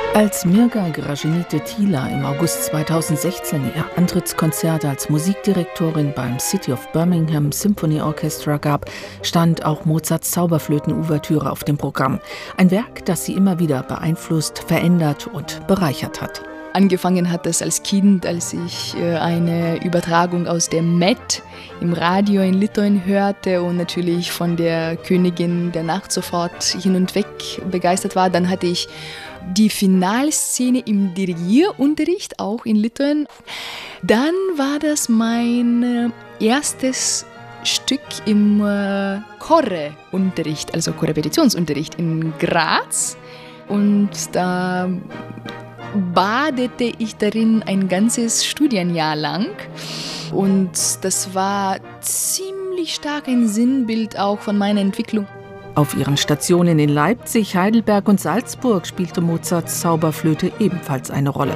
Als Mirga Gražinytė-Tyla im August 2016 ihr Antrittskonzert als Musikdirektorin beim City of Birmingham Symphony Orchestra gab, stand auch Mozarts Zauberflöten-Ouvertüre auf dem Programm. Ein Werk, das sie immer wieder beeinflusst, verändert und bereichert hat. Angefangen hat es als Kind, als ich eine Übertragung aus der Met im Radio in Litauen hörte und natürlich von der Königin der Nacht sofort hin und weg begeistert war. Dann hatte ich die Finalszene im Dirigierunterricht, auch in Litauen. Dann war das mein erstes Stück im Chore-Unterricht, also Chorrepetitionsunterricht in Graz. Und da badete ich darin ein ganzes Studienjahr lang. Und das war ziemlich stark ein Sinnbild auch von meiner Entwicklung. Auf ihren Stationen in Leipzig, Heidelberg und Salzburg spielte Mozarts Zauberflöte ebenfalls eine Rolle.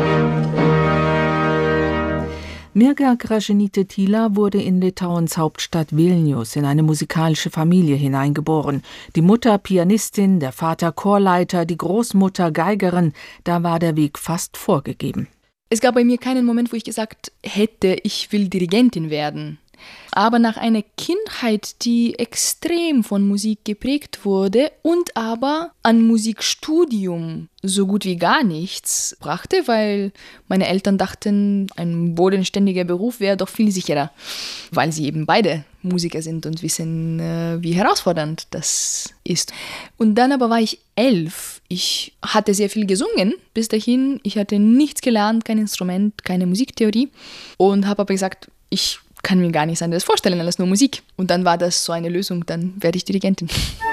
Mirga Gražinytė-Tyla wurde in Litauens Hauptstadt Vilnius in eine musikalische Familie hineingeboren. Die Mutter Pianistin, der Vater Chorleiter, die Großmutter Geigerin, da war der Weg fast vorgegeben. Es gab bei mir keinen Moment, wo ich gesagt hätte, ich will Dirigentin werden. Aber nach einer Kindheit, die extrem von Musik geprägt wurde und aber an Musikstudium so gut wie gar nichts brachte, weil meine Eltern dachten, ein bodenständiger Beruf wäre doch viel sicherer, weil sie eben beide Musiker sind und wissen, wie herausfordernd das ist. Und dann aber war ich 11. Ich hatte sehr viel gesungen bis dahin. Ich hatte nichts gelernt, kein Instrument, keine Musiktheorie und habe aber gesagt, ich kann mir gar nichts anderes vorstellen als nur Musik. Und dann war das so eine Lösung, dann werde ich Dirigentin.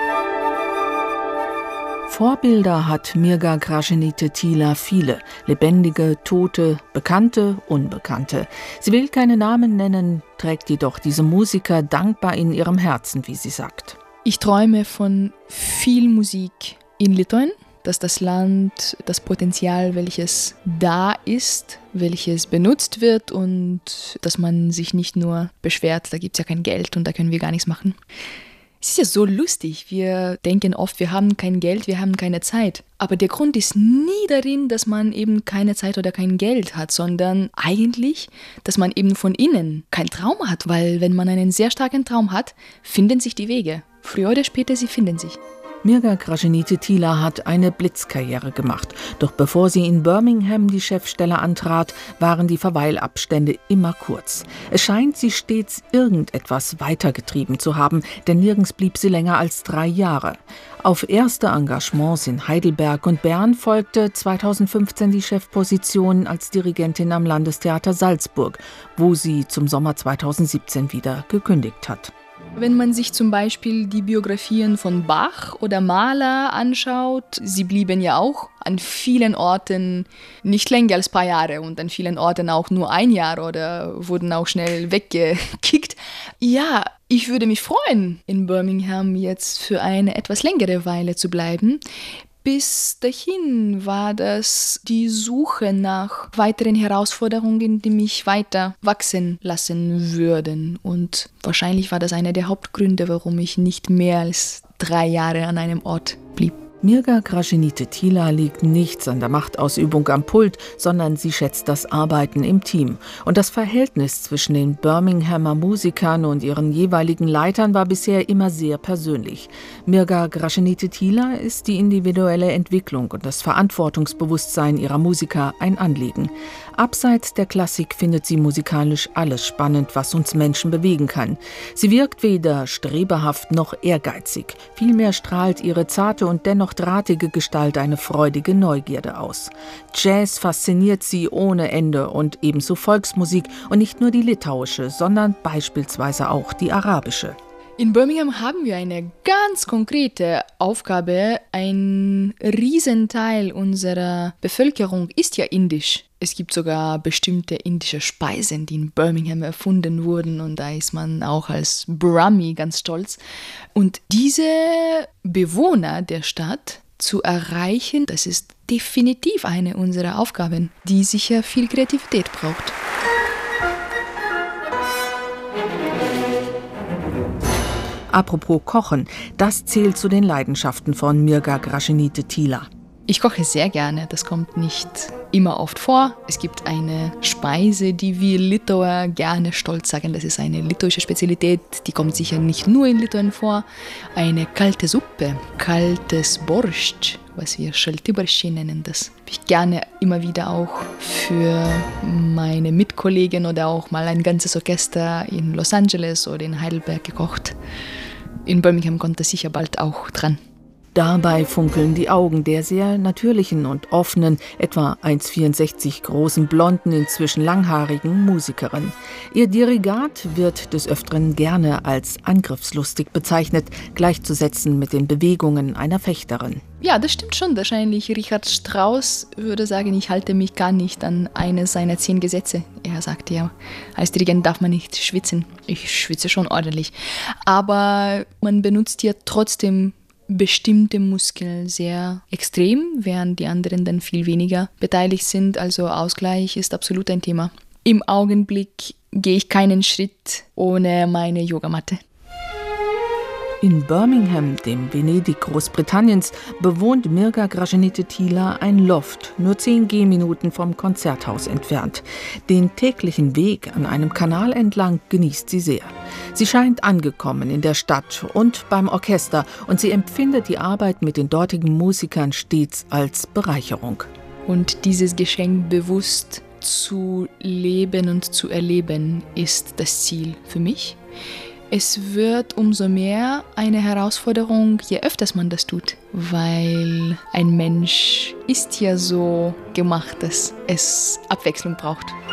Vorbilder hat Mirga Gražinytė-Tyla viele. Lebendige, tote, bekannte, unbekannte. Sie will keine Namen nennen, trägt jedoch diese Musiker dankbar in ihrem Herzen, wie sie sagt. Ich träume von viel Musik in Litauen, dass das Land, das Potenzial, welches da ist, welches benutzt wird und dass man sich nicht nur beschwert, da gibt es ja kein Geld und da können wir gar nichts machen. Es ist ja so lustig, wir denken oft, wir haben kein Geld, wir haben keine Zeit. Aber der Grund ist nie darin, dass man eben keine Zeit oder kein Geld hat, sondern eigentlich, dass man eben von innen keinen Traum hat, weil wenn man einen sehr starken Traum hat, finden sich die Wege. Früher oder später, sie finden sich. Mirga Gražinytė-Tyla hat eine Blitzkarriere gemacht. Doch bevor sie in Birmingham die Chefstelle antrat, waren die Verweilabstände immer kurz. Es scheint, sie stets irgendetwas weitergetrieben zu haben, denn nirgends blieb sie länger als 3 Jahre. Auf erste Engagements in Heidelberg und Bern folgte 2015 die Chefposition als Dirigentin am Landestheater Salzburg, wo sie zum Sommer 2017 wieder gekündigt hat. Wenn man sich zum Beispiel die Biografien von Bach oder Mahler anschaut, sie blieben ja auch an vielen Orten nicht länger als ein paar Jahre und an vielen Orten auch nur 1 Jahr oder wurden auch schnell weggekickt. Ja, ich würde mich freuen, in Birmingham jetzt für eine etwas längere Weile zu bleiben. Bis dahin war das die Suche nach weiteren Herausforderungen, die mich weiter wachsen lassen würden. Und wahrscheinlich war das einer der Hauptgründe, warum ich nicht mehr als 3 Jahre an einem Ort blieb. Mirga Gražinytė-Tyla liegt nichts an der Machtausübung am Pult, sondern sie schätzt das Arbeiten im Team. Und das Verhältnis zwischen den Birminghamer Musikern und ihren jeweiligen Leitern war bisher immer sehr persönlich. Mirga Gražinytė-Tyla ist die individuelle Entwicklung und das Verantwortungsbewusstsein ihrer Musiker ein Anliegen. Abseits der Klassik findet sie musikalisch alles spannend, was uns Menschen bewegen kann. Sie wirkt weder streberhaft noch ehrgeizig. Vielmehr strahlt ihre zarte und dennoch drahtige Gestalt eine freudige Neugierde aus. Jazz fasziniert sie ohne Ende und ebenso Volksmusik und nicht nur die litauische, sondern beispielsweise auch die arabische. In Birmingham haben wir eine ganz konkrete Aufgabe. Ein Riesenteil unserer Bevölkerung ist ja indisch. Es gibt sogar bestimmte indische Speisen, die in Birmingham erfunden wurden und da ist man auch als Brahmi ganz stolz. Und diese Bewohner der Stadt zu erreichen, das ist definitiv eine unserer Aufgaben, die sicher viel Kreativität braucht. Apropos Kochen, das zählt zu den Leidenschaften von Mirga Gražinytė-Tyla. Ich koche sehr gerne, das kommt nicht immer oft vor. Es gibt eine Speise, die wir Litauer gerne stolz sagen, das ist eine litauische Spezialität, die kommt sicher nicht nur in Litauen vor. Eine kalte Suppe, kaltes Borscht, was wir Šaltibarščiai nennen, das habe ich gerne immer wieder auch für meine Mitkollegen oder auch mal ein ganzes Orchester in Los Angeles oder in Heidelberg gekocht. In Birmingham kommt das sicher bald auch dran. Dabei funkeln die Augen der sehr natürlichen und offenen, etwa 1,64 großen, blonden, inzwischen langhaarigen Musikerin. Ihr Dirigat wird des Öfteren gerne als angriffslustig bezeichnet, gleichzusetzen mit den Bewegungen einer Fechterin. Ja, das stimmt schon. Wahrscheinlich Richard Strauss würde sagen, ich halte mich gar nicht an eines seiner 10 Gesetze. Er sagte ja, als Dirigent darf man nicht schwitzen. Ich schwitze schon ordentlich. Aber man benutzt ja trotzdem bestimmte Muskeln sehr extrem, während die anderen dann viel weniger beteiligt sind. Also Ausgleich ist absolut ein Thema. Im Augenblick gehe ich keinen Schritt ohne meine Yogamatte. In Birmingham, dem Venedig Großbritanniens, bewohnt Mirga Gražinytė-Tyla ein Loft, nur 10 Gehminuten vom Konzerthaus entfernt. Den täglichen Weg an einem Kanal entlang genießt sie sehr. Sie scheint angekommen in der Stadt und beim Orchester und sie empfindet die Arbeit mit den dortigen Musikern stets als Bereicherung. Und dieses Geschenk bewusst zu leben und zu erleben, ist das Ziel für mich. Es wird umso mehr eine Herausforderung, je öfters man das tut, weil ein Mensch ist ja so gemacht, dass es Abwechslung braucht.